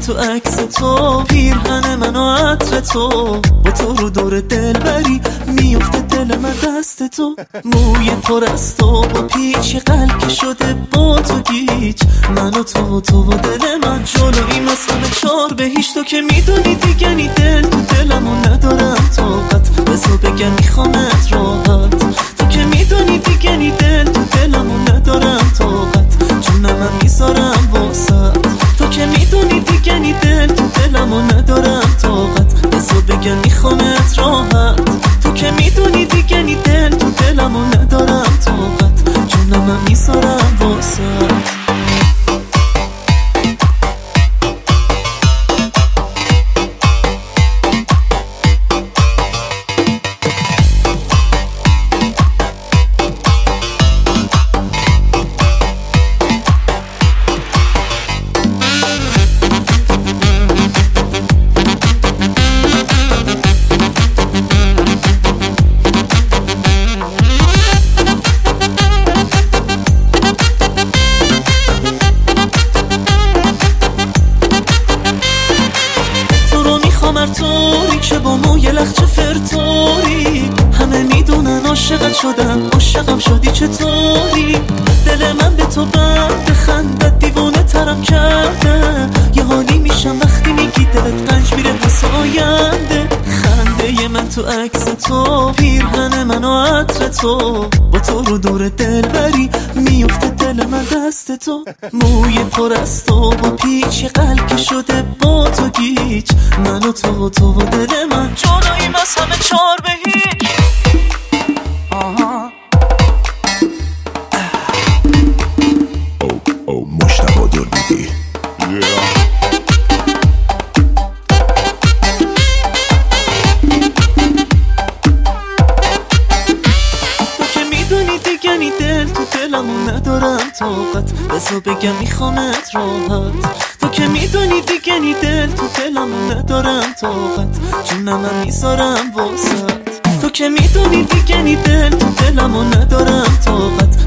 تو عکس تو، پیرهن من و عطر تو، با تو رو دور دل بری میفته دل من دست تو. موی پر از تو با پیچ قلب شده با تو گیج، من و تو و دل من جلوی مثل چار به هیچ. تو که میدونی دیگه نی دل تو دلمو ندارم طاقت، بسو بگم میخوامت راحت. تو که میدونی دیگه نی دل تو دلمو ندارم طاقت، جونم میذارم واسط. تو که میدونی دیگه نی دل تو دلمو ندارم طاقت، بسو بگم میخوامت راحت. تو که میدونی دیگه نی دل تو دلمو ندارم طاقت، جونم میذارم واسط. طوری که با موی لخچه فرطوری، همه میدونن عاشقت شدم، عاشقم شدی چطوری؟ دل من به تو بند خندت دیوانه ترم کرده، یه حالی میشم وقتی میگی دلت رنج میره واسه آینده. خنده من تو عکس تو، پیرهن من و عطر تو، با تو رو دور دل بری میفته دل من دست تو. موی پر از تو با پیچ قلب شده با تو گیج، من و تو و دل من جداییم از همه چار به هیچ. مشتبه دربیدی دیگه نی دل تو دلمو ندارم طاقت، بسو بگم میخوامت راحت. تو که میدونی دیگه نی دل تو دلمو ندارم طاقت، جونم میذارم واسط. تو که میدونی دیگه نی دل تو دلمو ندارم طاقت،